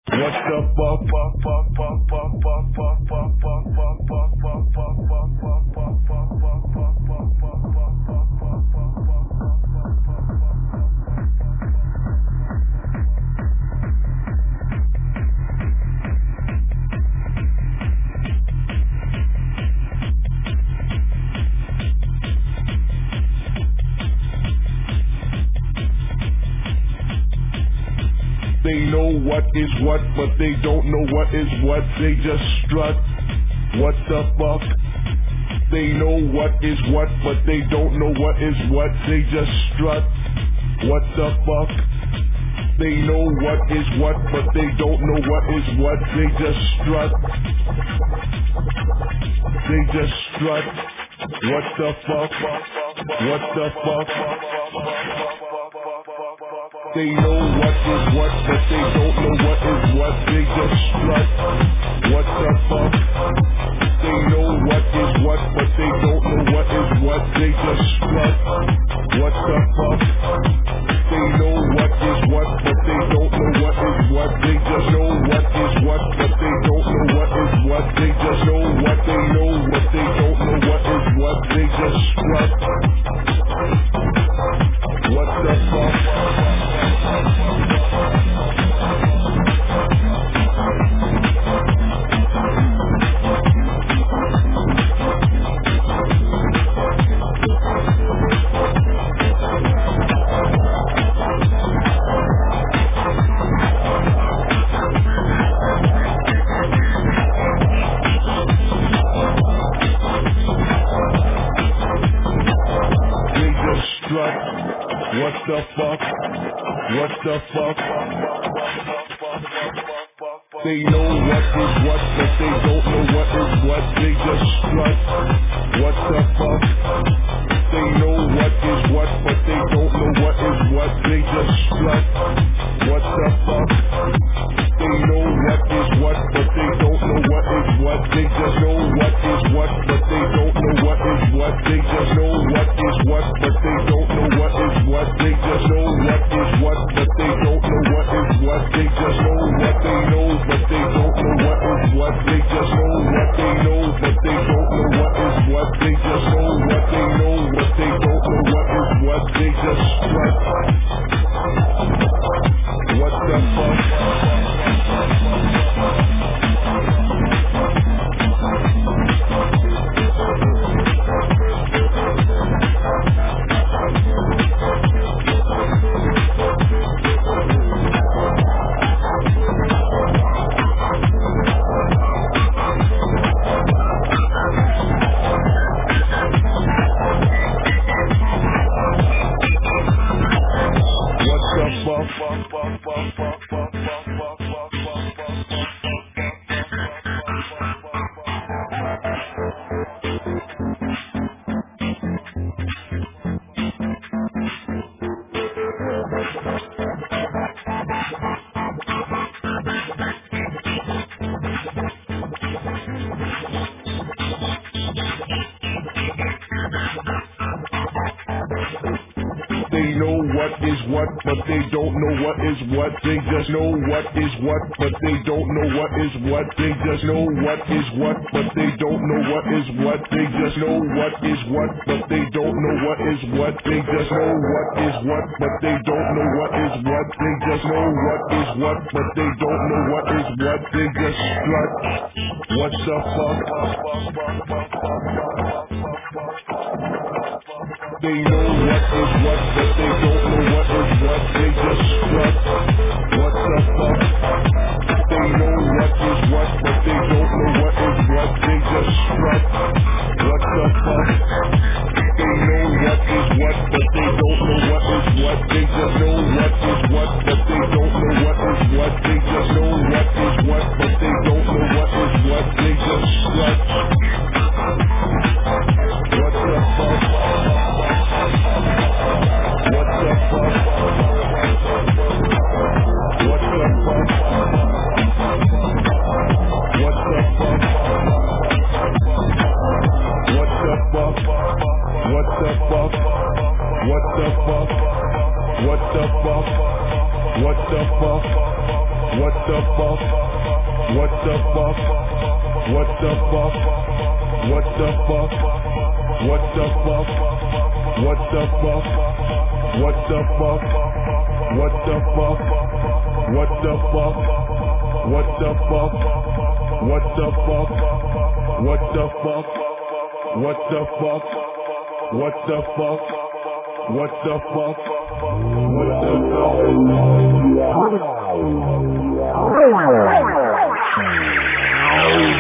What the fuck? They know what is what, but they don't know what is what. They just strut. What the fuck? They know what is what, but they don't know what is what. They just strut. What the fuck? They know what is what, but they don't know what is what. They just strut. They just strut. What the fuck? What the fuck? They know what is what, but they don't know what is what. They just strut. What the fuck? They know what is what, but they don't know what is what. They just strut. What the fuck? They know what is what, but they don't know what is what. They just know what is what, but they don't know what is what. They just know what they know, but they don't know what is what. They just strut. What the fuck? What the fuck? What the fuck? They know what is what, but they don't know what is what. They just strut. What the fuck? They know what is what, but they don't know what is what. They just strut. What the fuck? They know what is what, but they don't know what is what. They just know what is what, but they don't know what is what. They just know what is what, but they don't know what is what. They just know what is what, but they don't know what is what. They just know what they know, but they don't know what is what. They just know what they know, but they don't know what is what. They just know what they know, but they don't know what is what. They just strut. What the fuck? They know what is what, but they don't know what is what. They just know what is what, but they don't know what is what. They just know what is what, but they don't know what is what. They just know what is what, but they don't know what is what. They just know what is what, but they don't know what is what. They just know what is what, but they don't know what is what. They just strut. What the fuck? They know what is what, but they don't know what is what. They just strut. What the fuck? They know what is what, but they don't know what is what. They just strut. What the fuck? They know what is what, but they don't know what is what. They just know what is what, but they don't know what is what. They just know what is what, but they don't know what is what. They just strut. What the fuck? What the fuck? What the fuck? What the fuck? What the fuck? What the fuck? What the fuck? What the fuck? What the fuck? What the fuck? fuck? What the fuck? What the fuck? What the fuck? What the fuck? What the fuck? What the fuck? What the fuck? What the fuck? What the fuck? What the fuck? What the fuck? What the fuck? What the fuck? What the fuck? What the fuck?